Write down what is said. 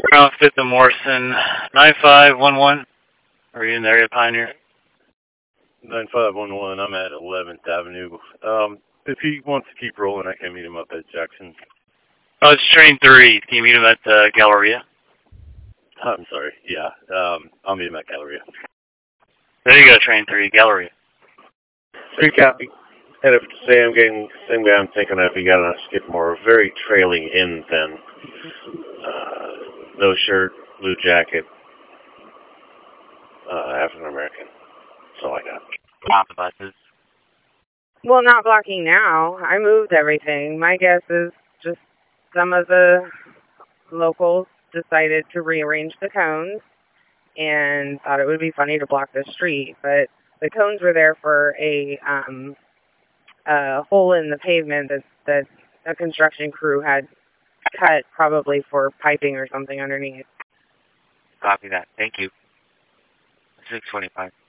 Around 5th and Morrison, 9511. Are you in the area, Pioneer? 9511, I'm at 11th Avenue. If he wants to keep rolling, I can meet him up at Jackson. Oh, it's train 3. Can you meet him at Galleria? I'm sorry, yeah. I'll meet him at Galleria. There you go, train 3, Galleria. 3 copy. And if Sam getting same guy I'm thinking of, he got on a Skidmore, very trailing in then. No shirt, blue jacket, African American. That's all I got. Not the buses. Well, not blocking now. I moved everything. My guess is just some of the locals decided to rearrange the cones and thought it would be funny to block the street. But the cones were there for a hole in the pavement that a construction crew had cut, probably for piping or something underneath. Copy that. Thank you. 625.